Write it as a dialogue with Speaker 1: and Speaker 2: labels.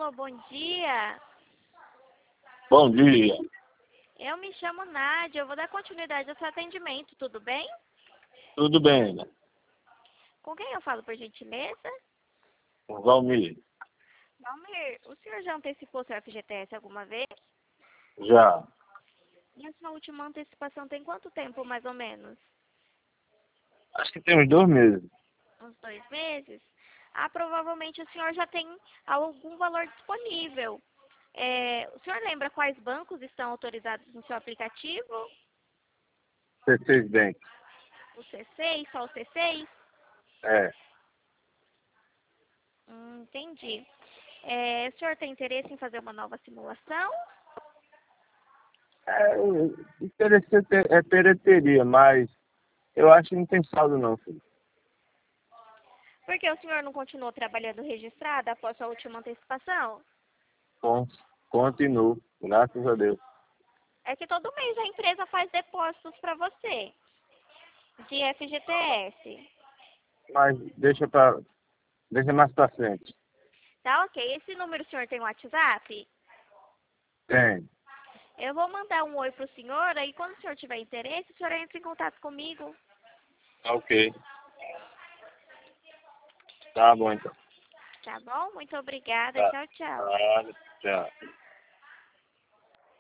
Speaker 1: Alô, bom dia.
Speaker 2: Bom dia.
Speaker 1: Eu me chamo Nádia, eu vou dar continuidade ao seu atendimento, tudo bem?
Speaker 2: Tudo bem, né?
Speaker 1: Com quem eu falo, por gentileza?
Speaker 2: Valmir?
Speaker 1: Valmir, o senhor já antecipou seu FGTS alguma vez?
Speaker 2: Já.
Speaker 1: E a sua última antecipação tem quanto tempo, mais ou menos?
Speaker 2: Acho que tem uns 2 meses.
Speaker 1: Uns 2 meses? Provavelmente o senhor já tem algum valor disponível. O senhor lembra quais bancos estão autorizados no seu aplicativo?
Speaker 2: C6 Bank.
Speaker 1: O C6, só o C6?
Speaker 2: É.
Speaker 1: Entendi. O senhor tem interesse em fazer uma nova simulação?
Speaker 2: Interessante é pereteria, mas eu acho que não tem saldo não, filho.
Speaker 1: Por que o senhor não continuou trabalhando registrado após sua última antecipação?
Speaker 2: Continuo, graças a Deus.
Speaker 1: É que todo mês a empresa faz depósitos para você de FGTS.
Speaker 2: Mas deixa mais pra frente.
Speaker 1: Tá ok. Esse número o senhor tem WhatsApp?
Speaker 2: Tem.
Speaker 1: Eu vou mandar um oi pro senhor, aí quando o senhor tiver interesse, o senhor entra em contato comigo.
Speaker 2: Ok. Tá bom então.
Speaker 1: Tá bom? Muito obrigada.
Speaker 2: Tá.
Speaker 1: Tchau, tchau.
Speaker 2: Tá. Tchau.